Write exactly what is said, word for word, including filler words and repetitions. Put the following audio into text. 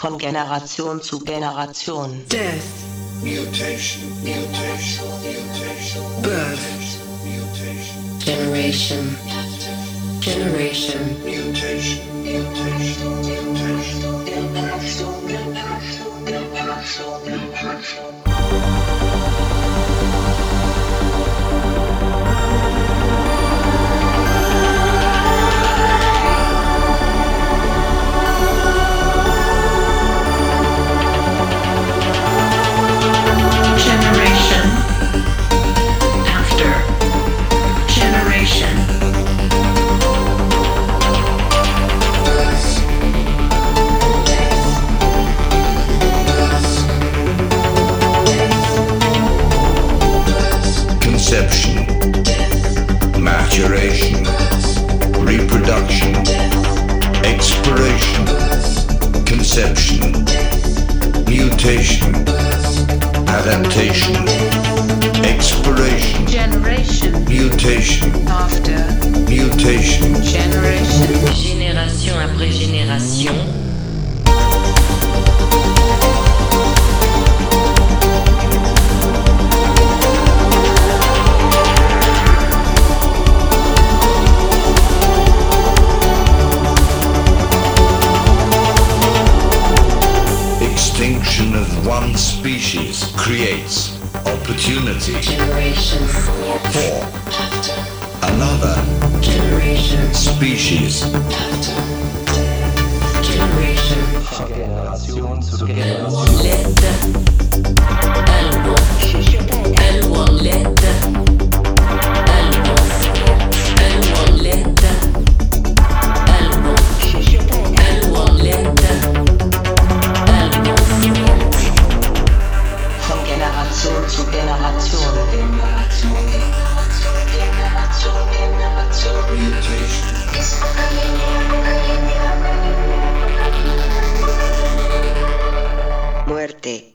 von Generation zu Generation. Death. Mutation, mutation, mutation. Birth. Mutation, Generation. Generation. mutation, mutation, mutation. Generation. After. Generation. Conception, maturation, reproduction, expiration, conception, mutation, adaptation, expiration, Generation. mutation, After. mutation. Generation. Génération après génération, Extinction of one species creates opportunity Generation. for another Generation. species. Generation. Von Generation zu Generation. L E D, Album, Album L E D, Album, Album L E D, Album, Album L E D, Album. Von Generation zu Generation. Mutation. Muerte.